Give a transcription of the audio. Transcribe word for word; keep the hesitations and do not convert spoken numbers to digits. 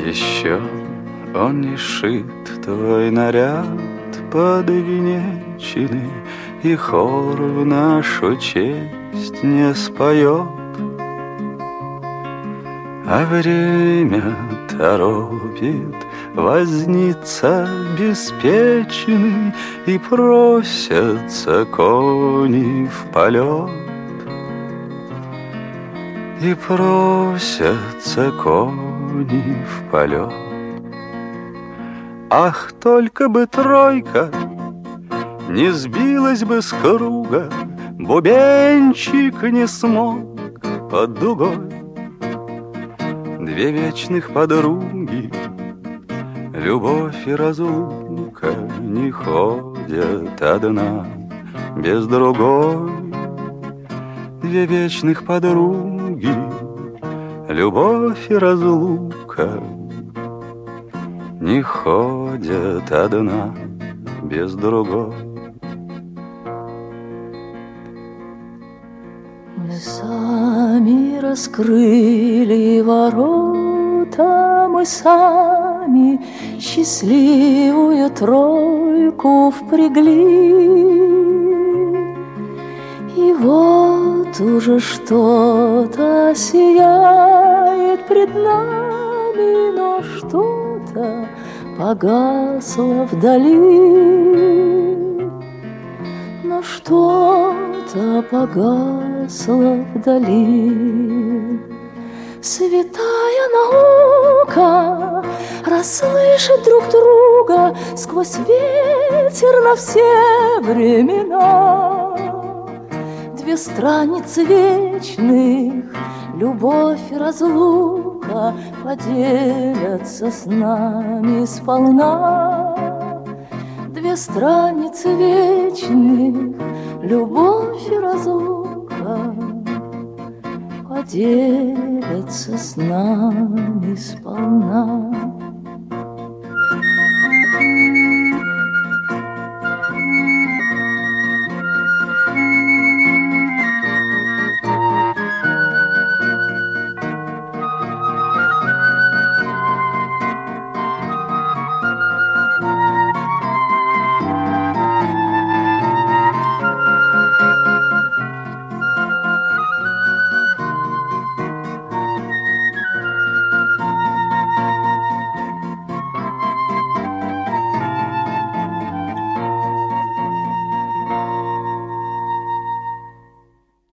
Еще он не шит твой наряд подвенеченный, и хор в нашу честь не споет. А время торопит возница беспечный, и просятся кони в полет. И просятся кони в полет. Ах, только бы тройка не сбилась бы с круга, бубенчик не смог под дугой. Две вечных подруги, любовь и разлука, не ходят одна без другой. Две вечных подруги, любовь и разлука, не ходят одна без другой. Мы сами раскрыли ворота, мы сами счастливую тройку впрягли. И вот уже что-то сияет пред нами, но что-то погасло вдали. Но что-то погасло вдали. Святая наука расслышит друг друга сквозь ветер на все времена. Две страницы вечных, любовь и разлука, поделятся с нами сполна. Две страницы вечных, любовь и разлука, поделятся с нами сполна.